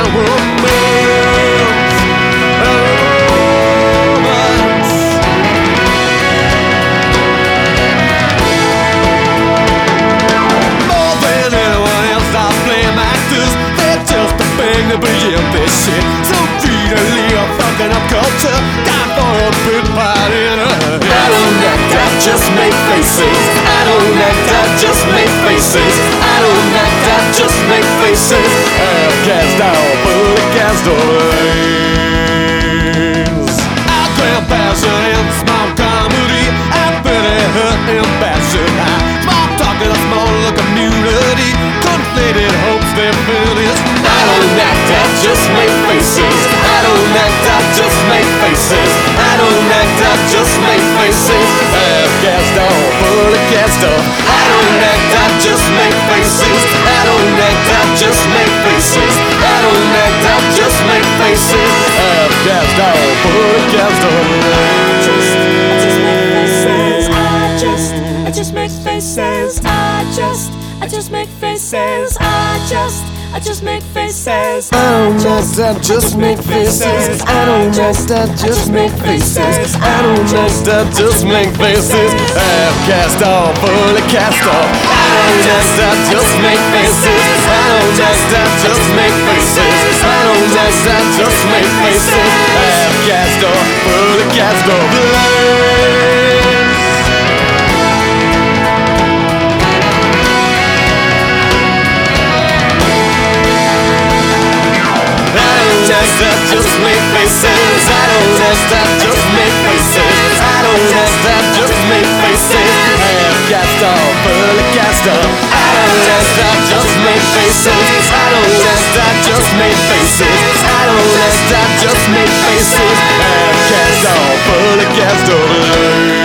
This shit so greedily I'm fucking up culture. Time for a bit party in a I don't act, I just make faces. I don't act, I just make faces. I don't act, I just make faces. Cast out, fully cast lanes. I'll grab passion and small comedy. I've been a hurt and passion high. Small talk and a small community. Conflated hopes they're finished. I don't act, I just make faces. I don't act, I just make faces. I don't act, I just make faces. Cast off, fully cast off. I don't act, I just make faces. I don't act, I just make faces. I don't act, I just make faces. Cast off, fully cast off. I just make faces. I just make faces. I just make faces. I don't act, I just make faces. I don't act, I just make faces. I don't act, I just make faces. Cast off, fully cast off. I don't act, I just make faces. I don't act, I just make faces. I don't act, I just make faces. Cast off, fully cast off. I just make faces. I don't act, I just make faces. I don't act, I just make faces. Cast off, fully cast off. I don't act, I just make faces. I don't act, I just make faces. I don't act, I just make faces. Cast off, fully cast off.